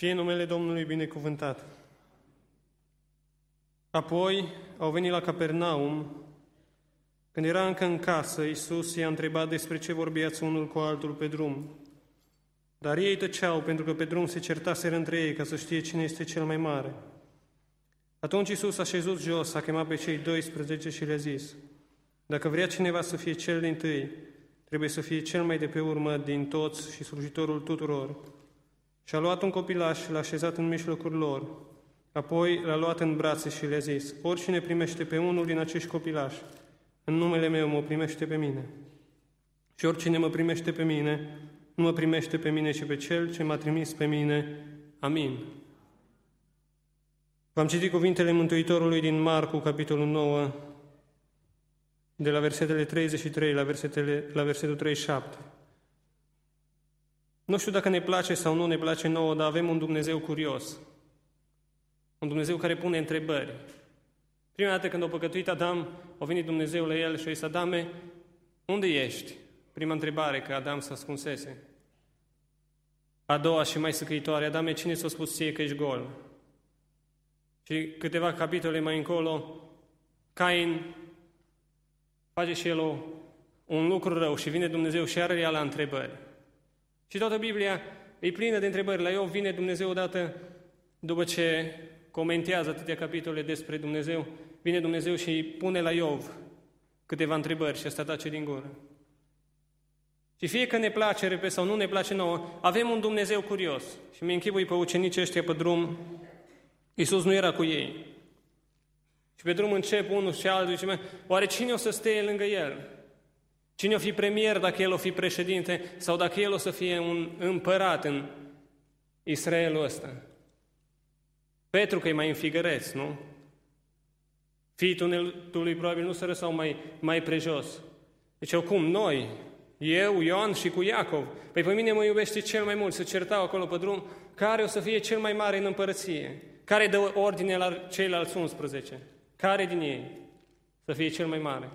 Fie numele Domnului binecuvântat. Apoi au venit la Capernaum. Când era încă în casă, Iisus i-a întrebat despre ce vorbeați unul cu altul pe drum. Dar ei tăceau, pentru că pe drum se certaseră între ei, ca să știe cine este cel mai mare. Atunci Iisus a șezut jos, a chemat pe cei 12 și le-a zis: Dacă vrea cineva să fie cel dintâi, trebuie să fie cel mai de pe urmă din toți și slujitorul tuturor. Și a luat un copilaș și l-a așezat în mijlocul lor. Apoi l-a luat în brațe și le-a zis: Oricine primește pe unul din acești copilași, în numele meu mă primește pe mine. Și oricine mă primește pe mine, nu mă primește pe mine, ci pe Cel ce m-a trimis pe mine. Amin. V-am citit cuvintele Mântuitorului din Marcu, capitolul 9, de la versetele 33 la versetul 37. Nu știu dacă ne place sau nu ne place nouă, dar avem un Dumnezeu curios. Un Dumnezeu care pune întrebări. Prima dată când a păcătuit Adam, a venit Dumnezeu la el și a zis: Adame, unde ești? Prima întrebare, că Adam se ascunsese. A doua și mai săcăitoare: Adame, cine ți-a spus ție că ești gol? Și câteva capitole mai încolo, Cain face și el un lucru rău și vine Dumnezeu și are ea la întrebări. Și toată Biblia e plină de întrebări. La Iov vine Dumnezeu odată, după ce comentează atâtea capitole despre Dumnezeu, vine Dumnezeu și îi pune la Iov câteva întrebări și ăsta tace din gură. Și fie că ne place, repet, sau nu ne place nouă, avem un Dumnezeu curios. Și mi închipui pe ucenicii ăștia pe drum, Iisus nu era cu ei. Și pe drum încep unul și altul, zice: oare cine o să stea lângă el? Cine o fi premier dacă el o fi președinte sau dacă el o să fie un împărat în Israelul ăsta? Petru, că e mai înfigăreț, nu? Fiii tunelului probabil nu sără sau mai prejos. Deci, cum noi, eu, Ioan și cu Iacov, păi pe mine mă iubește cel mai mult, se certau acolo pe drum, care o să fie cel mai mare în împărăție? Care dă ordine la ceilalți 11? Care din ei să fie cel mai mare?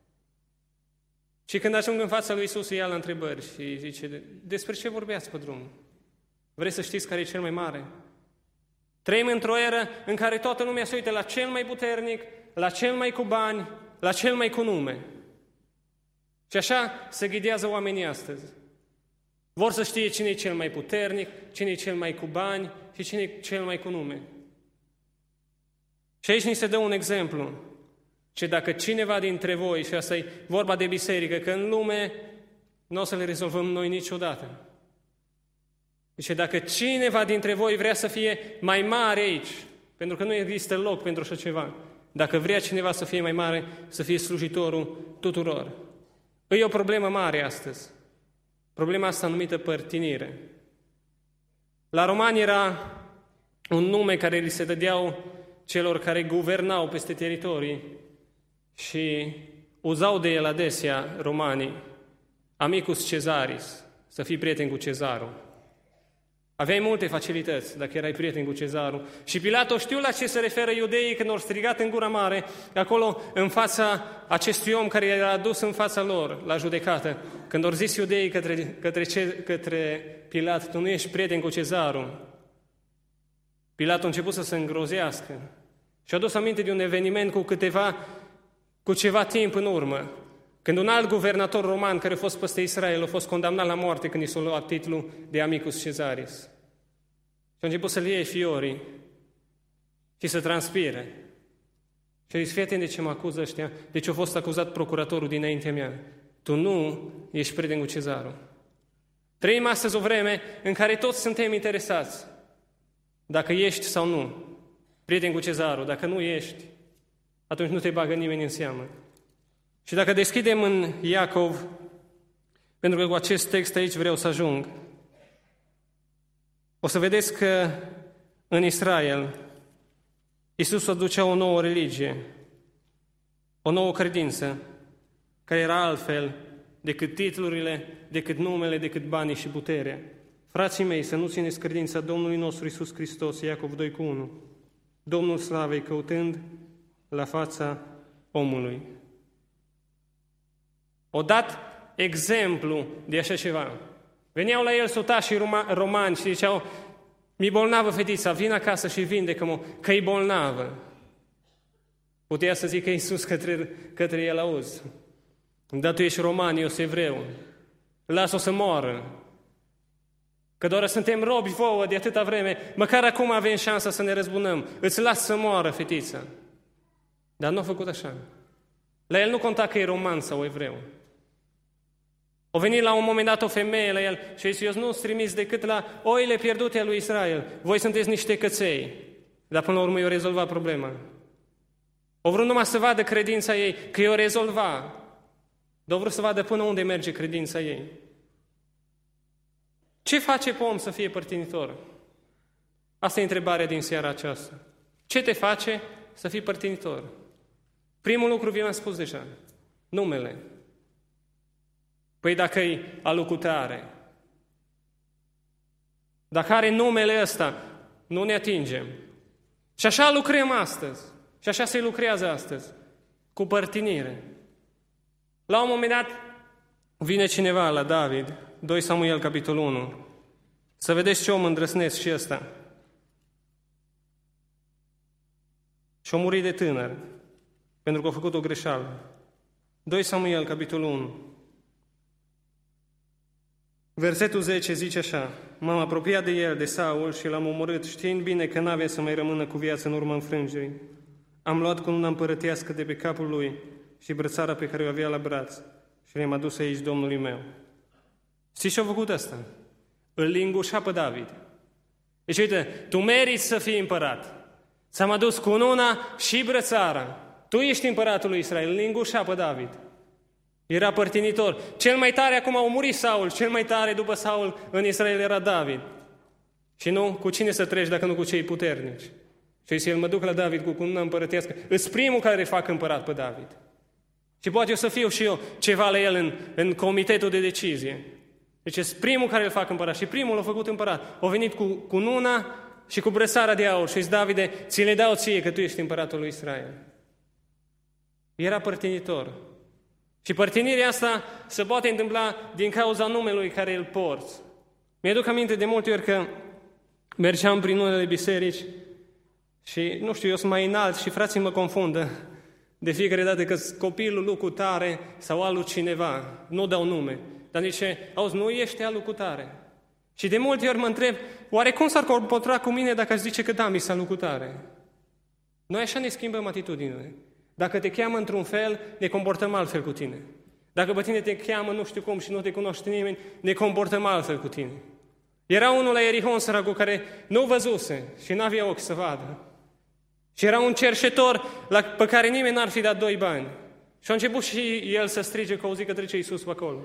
Și când ajung în fața lui Iisus, îi ia la întrebări și zice: despre ce vorbeați pe drum? Vreți să știți care e cel mai mare? Trăim într-o eră în care toată lumea se uită la cel mai puternic, la cel mai cu bani, la cel mai cu nume. Și așa se ghidează oamenii astăzi. Vor să știe cine e cel mai puternic, cine e cel mai cu bani și cine e cel mai cu nume. Și aici ni se dă un exemplu. Și dacă cineva dintre voi, și asta e vorba de biserică, că în lume nu o să le rezolvăm noi niciodată. Deci dacă cineva dintre voi vrea să fie mai mare aici, pentru că nu există loc pentru așa ceva, dacă vrea cineva să fie mai mare, să fie slujitorul tuturor. E o problemă mare astăzi. Problema asta numită părtinire. La romani era un nume care li se dădeau celor care guvernau peste teritorii și uzau de el adesea romanii: amicus Cezaris, să fii prieten cu cezarul. Aveai multe facilități dacă erai prieten cu cezarul. Și Pilat știu la ce se referă iudeii când au strigat în gura mare, acolo în fața acestui om care era adus în fața lor la judecată. Când au zis iudeii către Pilat: tu nu ești prieten cu cezarul. Pilat a început să se îngrozească și a adus aminte de un eveniment cu ceva timp în urmă, când un alt guvernator roman care a fost peste Israel a fost condamnat la moarte când i s-a luat titlul de amicus Cezaris. Și a început să-l iei fiorii și să transpire. Și a zis: fii atent de ce mă acuză ăștia, de ce a fost acuzat procuratorul dinaintea mea. Tu nu ești prieten cu cezarul. Trăim astăzi o vreme în care toți suntem interesați dacă ești sau nu prieten cu cezarul. Dacă nu ești, atunci nu te bagă nimeni în seamă. Și dacă deschidem în Iacov, pentru că cu acest text aici vreau să ajung, o să vedeți că în Israel Iisus aducea o nouă religie, o nouă credință, care era altfel decât titlurile, decât numele, decât banii și puterea. Frații mei, să nu țineți credința Domnului nostru Iisus Hristos, Iacov 2:1, Domnul slavei căutând la fața omului. O dat exemplu de așa ceva. Veneau la el sotașii romani și ziceau: Mi-e bolnavă fetița, vin acasă și vindecă-mă, că e bolnavă. Putea să zică Iisus către el, auzi, dar tu ești roman, eu sunt evreu, lasă-o să moară, că doar suntem robi vouă de atâta vreme, măcar acum avem șansa să ne răzbunăm, îți las să moară fetița. Dar nu a făcut așa. La el nu conta că e roman sau evreu. O venit la un moment dat o femeie la el și a zis, eu nu-ți trimis decât la oile pierdute ale lui Israel. Voi sunteți niște căței. Dar până la urmă i-o rezolva problema. O vrut numai să vadă credința ei, că i-o rezolva. Dar o vrut să vadă până unde merge credința ei. Ce face pe om să fie părtinitor? Asta e întrebarea din seara aceasta. Ce te face să fii părtinitor? Primul lucru vi l-am spus deja. Numele. Păi dacă e alucutare, dacă are numele ăsta, nu ne atingem. Și așa lucrăm astăzi. Și așa se lucrează astăzi. Cu părtinire. La un moment dat vine cineva la David, 2 Samuel, capitolul 1. Să vedeți ce om îndrăsnesc și ăsta. Și-a murit de tânăr, pentru că a făcut o greșeală. 2 Samuel, capitolul 1. Versetul 10 zice așa: M-am apropiat de el, de Saul, și l-am omorât, știind bine că n-avea să mai rămână cu viață în urma înfrângerii. Am luat cununa împărătească de pe capul lui și brățara pe care o avea la braț și le-am adus aici Domnului meu. Știți ce a făcut asta? Îl lingușa pe David. Deci uite, tu meriți să fii împărat. Ți-am adus cununa și brățara. Tu ești împăratul lui Israel. Îl lingușa pe David. Era părtinitor. Cel mai tare acum a murit Saul. Cel mai tare după Saul în Israel era David. Și nu, cu cine să treci dacă nu cu cei puternici? Și zis, el mă duc la David cu cununa împărătească. Îs primul care fac împărat pe David. Și poate eu să fiu și eu ceva la el în comitetul de decizie. Deci sunt primul care îl fac împărat. Și primul l-a făcut împărat. A venit cu cununa și cu brățara de aur. Și zis, Davide, ți le dau ție că tu ești împăratul lui Israel. Era părtinitor. Și părtinirea asta se poate întâmpla din cauza numelui care îl porți. Mi-aduc aminte de multe ori că mergeam prin unele biserici și, nu știu, eu sunt mai înalt și frații mă confundă de fiecare dată că copilul lui cu tare sau al lui cineva, nu dau nume, dar zice, auzi, nu ești al lui cu tare. Și de multe ori mă întreb, oare cum s-ar comporta cu mine dacă aș zice că da, mi s-a lui cu tare? Noi așa ne schimbăm atitudinile. Dacă te cheamă într-un fel, ne comportăm altfel cu tine. Dacă pe tine te cheamă nu știu cum și nu te cunoaște nimeni, ne comportăm altfel cu tine. Era unul la Ierihon, săracul, care nu văzuse și n-avea ochi să vadă. Și era un cerșetor pe care nimeni n-ar fi dat 2 bani. Și a început și el să strige că auzi că trece Iisus pe acolo.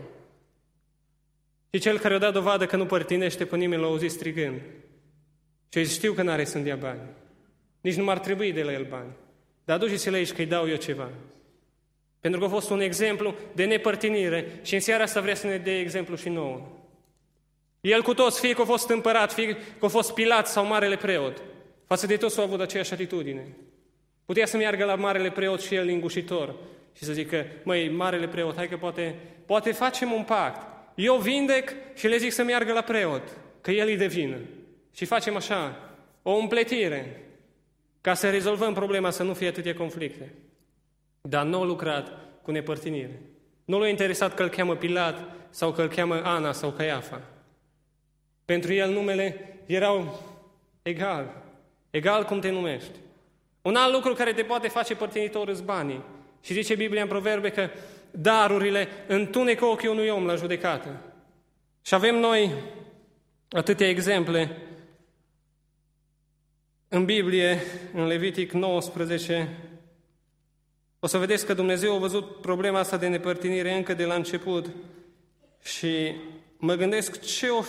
Și cel care a dat dovadă că nu părtinește pe nimeni l-a auzit strigând. Și zis, știu că n-are să-mi dea bani. Nici nu m-ar trebui de la el bani. Dar duceți-l aici că îi dau eu ceva. Pentru că a fost un exemplu de nepărtinire și în seara asta vrea să ne dea exemplu și nouă. El cu toți, fie că a fost împărat, fie că a fost Pilat sau marele preot, față de toți au avut aceeași atitudine. Putea să meargă la marele preot și el lingușitor și să zică, măi, marele preot, hai că poate facem un pact. Eu vindec și le zic să meargă la preot, că el îi de vină. Și facem așa, o împletire, ca să rezolvăm problema, să nu fie atâtea conflicte. Dar nu a lucrat cu nepărtinire. Nu l-a interesat că îl cheamă Pilat sau că îl cheamă Ana sau Caiafa. Pentru el numele erau egal cum te numești. Un alt lucru care te poate face părtinitor îs banii. Și zice Biblia în Proverbe că darurile întunecă ochii unui om la judecată. Și avem noi atâtea exemple în Biblie, în Levitic 19, o să vedeți că Dumnezeu a văzut problema asta de nepărtinire încă de la început și mă gândesc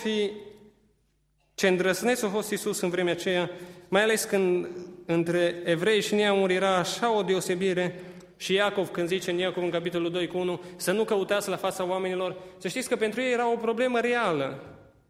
ce îndrăsneț a fost Iisus în vremea aceea, mai ales când între evrei și neamuri era așa o deosebire. Și Iacov, când zice în Iacov în capitolul 2 cu 1, să nu căutați la fața oamenilor, să știți că pentru ei era o problemă reală.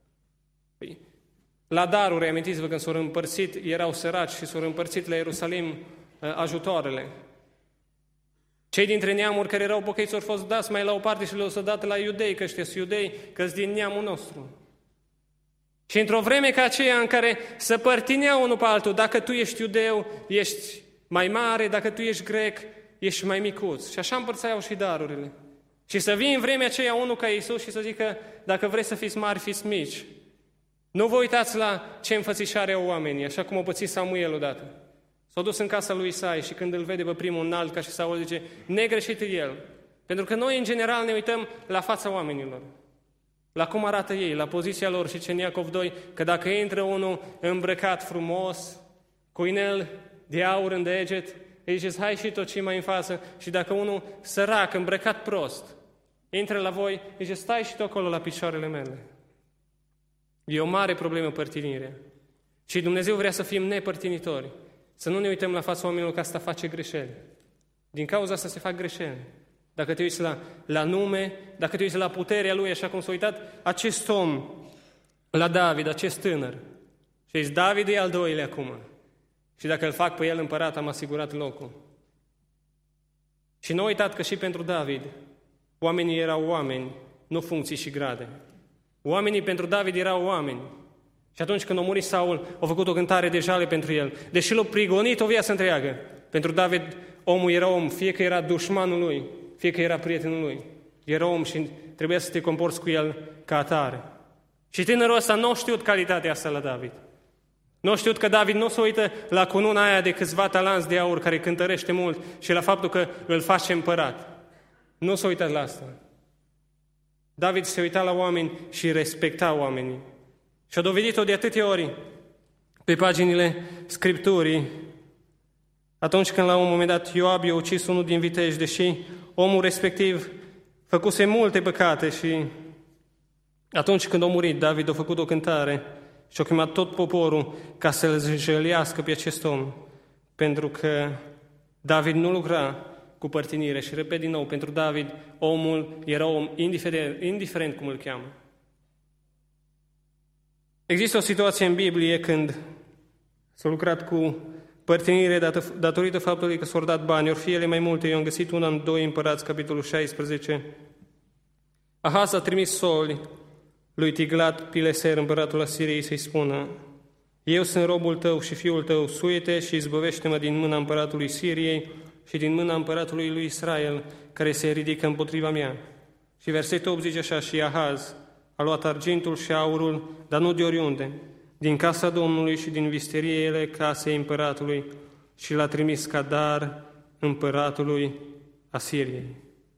La daruri, amintiți-vă când s-au împărțit, erau săraci și s-au împărțit la Ierusalim ajutoarele. Cei dintre neamuri care erau pocăiți au fost dați mai la o parte și le-au dat la iudei, că ăștia sunt iudei, că-s din neamul nostru. Și într-o vreme ca aceea în care se părtineau unul pe altul, dacă tu ești iudeu, ești mai mare, dacă tu ești grec, ești mai micuț. Și așa împărțeau și darurile. Și să vii în vremea aceea unul ca Iisus și să zică, dacă vreți să fiți mari, fiți mici. Nu vă uitați la ce înfățișare au oamenii, așa cum a pățit Samuel odată. S-a dus în casa lui Isai și când îl vede pe primul înalt ca și Saul, zice, negreșit el. Pentru că noi, în general, ne uităm la fața oamenilor. La cum arată ei, la poziția lor. Și în Iacov 2, că dacă intră unul îmbrăcat frumos, cu inel de aur în deget, îi ziceți, hai și tot ce mai în față. Și dacă unul sărac, îmbrăcat prost, intră la voi, îi ziceți, stai și tu acolo la picioarele mele. E o mare problemă părtinirea. Și Dumnezeu vrea să fim nepărtinitori. Să nu ne uităm la fața oamenilor, că asta face greșeli. Din cauza asta se fac greșeli. Dacă te uiți la nume, dacă te uiți la puterea lui, așa cum s-a uitat acest om la David, acest tânăr. Și zici, David e al doilea acum. Și dacă îl fac pe el împărat, am asigurat locul. Și nu uitat că și pentru David, oamenii erau oameni, nu funcții și grade. Oamenii pentru David erau oameni. Și atunci când a murit Saul, a făcut o cântare de jale pentru el. Deși l-a prigonit o viață întreagă. Pentru David, omul era om, fie că era dușmanul lui, fie că era prietenul lui. Era om și trebuia să te comporți cu el ca atare. Și tânărul ăsta nu a știut calitatea asta la David. Nu a știut că David nu se uită la cununa aia de câțiva talanți de aur care cântărește mult și la faptul că îl face împărat. Nu s-a uitat la asta. David se uita la oameni și respecta oamenii. Și a dovedit-o de atâtea ori pe paginile Scripturii, atunci când la un moment dat Ioab i-a ucis unul din viteji, deși omul respectiv făcuse multe păcate și atunci când a murit, David a făcut o cântare și a chemat tot poporul ca să-l jălească pe acest om, pentru că David nu lucra cu părtinire. Și repet din nou, pentru David, omul era om indiferent cum îl cheamă. Există o situație în Biblie când s-a lucrat cu părtinire datorită faptului că s-au dat bani, ori fie ele mai multe. Eu am găsit una în 2 Împărați, capitolul 16. Ahaz a trimis soli lui Tiglat-Pileser, împăratul Asiriei, să-i spună, eu sunt robul tău și fiul tău, suie-te și izbăvește-mă din mâna împăratului Siriei și din mâna împăratului lui Israel, care se ridică împotriva mea. Și versetul 8 zice așa, și Ahaz a luat argintul și aurul, dar nu de oriunde, din casa Domnului și din visteriile casei împăratului și l-a trimis ca dar împăratului Asiriei.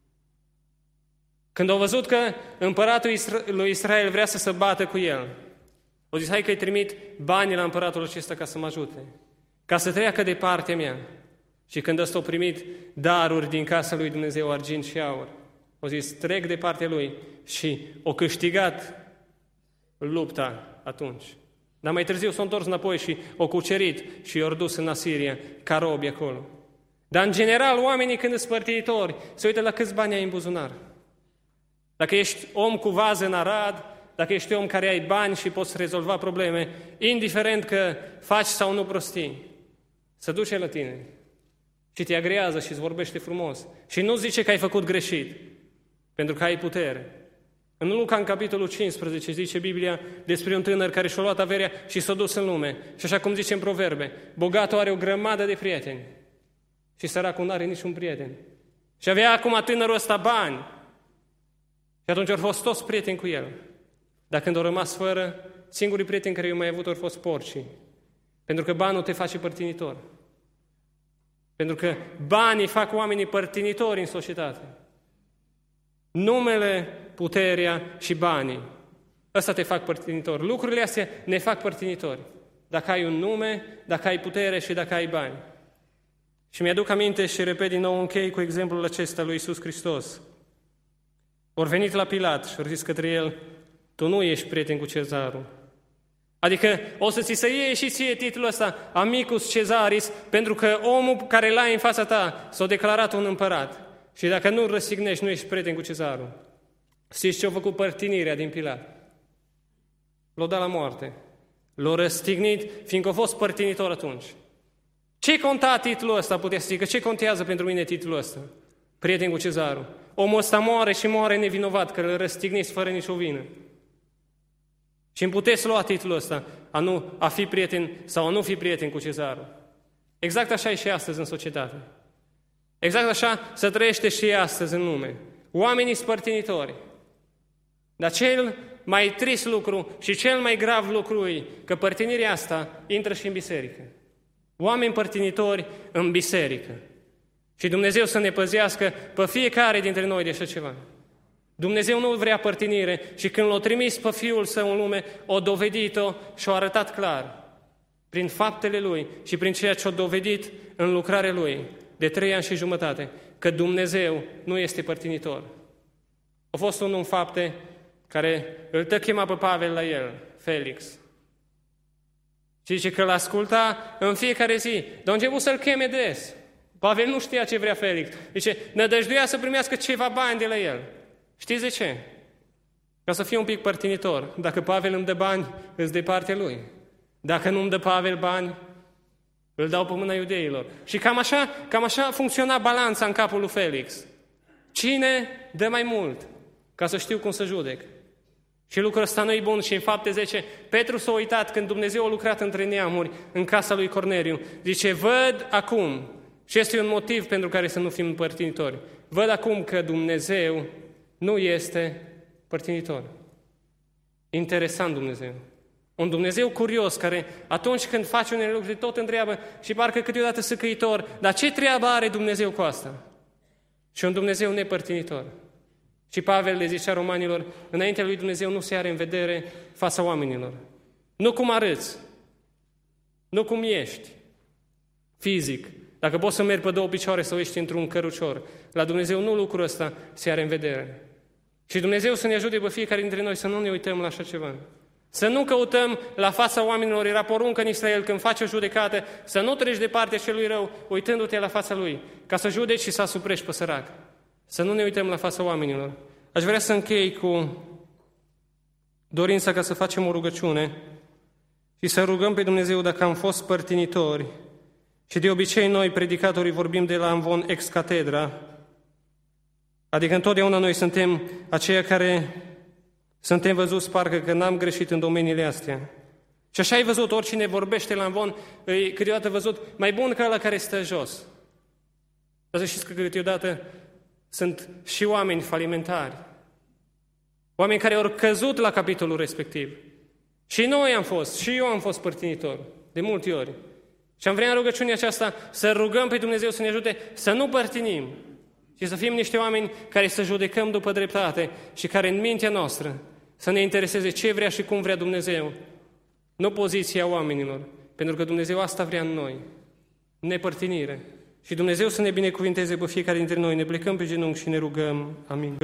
Când au văzut că împăratul lui Israel vrea să se bată cu el, au zis, hai că-i trimit banii la împăratul acesta ca să mă ajute, ca să treacă de partea mea. Și când ăsta au primit daruri din casa lui Dumnezeu, argint și aur, au zis, trec de partea lui și au câștigat lupta atunci. Dar mai târziu s-au întors înapoi și au cucerit și i-au dus în Asiria ca robi acolo. Dar în general oamenii când sunt părtinitori se uită la câți bani ai în buzunar. Dacă ești om cu vază în Arad, dacă ești om care ai bani și poți rezolva probleme, indiferent că faci sau nu prostii, se duce la tine și te agrează și îți vorbește frumos. Și nu zice că ai făcut greșit, pentru că ai putere. În Luca, în capitolul 15, zice Biblia despre un tânăr care și-a luat averea și s-a dus în lume. Și așa cum zice în Proverbe, bogatul are o grămadă de prieteni și săracul nu are niciun prieten. Și avea acum tânărul ăsta bani. Și atunci au fost toți prieteni cu el. Dar când au rămas fără, singurii prieteni care i-au mai avut au fost porcii. Pentru că banul te face părtinitor. Pentru că banii fac oamenii părtinitori în societate. Numele, puterea și banii. Ăsta te fac părtinitor. Lucrurile astea ne fac părtinitori. Dacă ai un nume, dacă ai putere și dacă ai bani. Și mi-aduc aminte și repet din nou, închei cu exemplul acesta lui Iisus Hristos. Ori venit la Pilat și au zis către el, tu nu ești prieten cu cezarul. Adică o să ți se iei și ție titlul ăsta, Amicus Cezaris, pentru că omul care l-ai în fața ta s-a declarat un împărat. Și dacă nu răsignești, nu ești prieten cu cezarul. Știți ce a făcut părtinirea din Pilat? L-a dat la moarte. L-a răstignit, fiindcă a fost părtinitor atunci. Ce conta titlul ăsta, putea să zică? Ce contează pentru mine titlul ăsta? Prieten cu cezarul. Omul ăsta moare și moare nevinovat, că îl răstigniți fără nicio vină. Și îmi puteți lua titlul ăsta, a fi prieten sau a nu fi prieten cu cezarul. Exact așa e și astăzi în societate. Exact așa se trăiește și astăzi în lume. Oamenii sunt părtinitori. Dar cel mai trist lucru și cel mai grav lucru e că părtinirea asta intră și în biserică. Oameni părtinitori în biserică. Și Dumnezeu să ne păzească pe fiecare dintre noi de așa ceva. Dumnezeu nu vrea părtinire și când l-a trimis pe Fiul Său în lume, o dovedit-o și o arătat clar. Prin faptele Lui și prin ceea ce a dovedit în lucrarea Lui de 3 ani și jumătate, că Dumnezeu nu este părtinitor. A fost unul în fapte care îl chema pe Pavel la el, Felix. Și zice că l-asculta în fiecare zi, dar a început să-l cheme des. Pavel nu știa ce vrea Felix. Zice, nădăjduia să primească ceva bani de la el. Știți de ce? Ca să fie un pic părtinitor. Dacă Pavel îmi dă bani, îți de partea lui. Dacă nu îmi dă Pavel bani, îl dau pe mâna iudeilor. Și cam așa funcționa balanța în capul lui Felix. Cine dă mai mult? Ca să știu cum să judec. Și lucrul ăsta nu e bun și în Fapte 10, Petru s-a uitat când Dumnezeu a lucrat între neamuri în casa lui Corneliu. Zice, văd acum, și este un motiv pentru care să nu fim părtinitori, văd acum că Dumnezeu nu este părtinitor. Interesant Dumnezeu. Un Dumnezeu curios care atunci când face unele lucruri tot întreabă și parcă câteodată săcăitor, dar ce treabă are Dumnezeu cu asta? Și un Dumnezeu nepărtinitor. Și Pavel le zicea romanilor, înaintea lui Dumnezeu nu se are în vedere fața oamenilor. Nu cum arăți, nu cum ești, fizic. Dacă poți să mergi pe 2 picioare sau ești într-un cărucior, la Dumnezeu nu lucrul ăsta se are în vedere. Și Dumnezeu să ne ajute pe fiecare dintre noi să nu ne uităm la așa ceva. Să nu căutăm la fața oamenilor, era poruncă în Israel când face o judecată, să nu treci de partea celui rău, uitându-te la fața lui, ca să judeci și să asuprești pe sărac. Să nu ne uităm la fața oamenilor. Aș vrea să închei cu dorința ca să facem o rugăciune și să rugăm pe Dumnezeu dacă am fost părtinitori. Și de obicei noi, predicatorii, vorbim de la amvon ex catedra, adică întotdeauna noi suntem aceia care suntem văzuți parcă că n-am greșit în domeniile astea. Și așa ai văzut, oricine vorbește la amvon, e câteodată văzut mai bun ca ăla care stă jos. Dar să știți că câteodată sunt și oameni falimentari. Oameni care au căzut la capitolul respectiv. Și noi am fost, și eu am fost părtinitor, de multe ori. Și am vrea în rugăciunea aceasta să rugăm pe Dumnezeu să ne ajute să nu părtinim și să fim niște oameni care să judecăm după dreptate și care în mintea noastră să ne intereseze ce vrea și cum vrea Dumnezeu, nu poziția oamenilor, pentru că Dumnezeu asta vrea în noi, nepărtinire. Și Dumnezeu să ne binecuvinteze pe fiecare dintre noi, ne plecăm pe genunchi și ne rugăm. Amin.